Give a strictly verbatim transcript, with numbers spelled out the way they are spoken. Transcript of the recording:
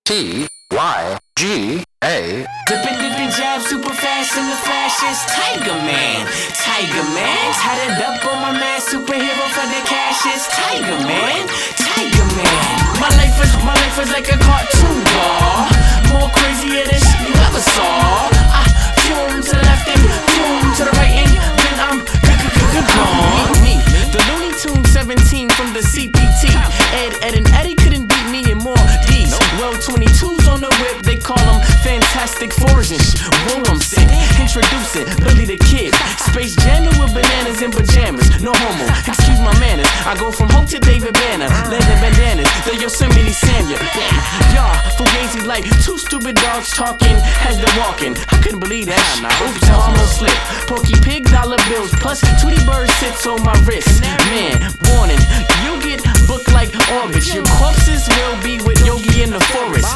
T Y G A. Dippin', dippin', jab, super fast in the flash, it's Tiger Man. Tiger Man, tatted up on my man, superhero for the cash, it's Tiger Man. Tiger Man. My life is, my life is like a cartoon ball, more crazier than shit you ever saw. I zoom to the left and zoom to the right and then I'm gone. Me, the Looney Tunes seventeen from the C P T. Ed, Ed and Eddie couldn't beat me in more D's. Well, twenty-twos on the whip, they call them Fantastic Fours and sh- Whoa, I'm sick. Introducing Billy the Kid. Space jamming with bananas and pajamas. No homo, excuse my manners. I go from Hope to David Banner. Leather bandanas, the Yosemite Sam. Y'all, fugazi like two stupid dogs talking as they're walking. I couldn't believe that. Oops, I almost slipped. Porky Pig dollar bills plus Tweety Bird sits on my wrist. Man, warning, you get booked like orbits. Your corpses will be with Yogi in the forest.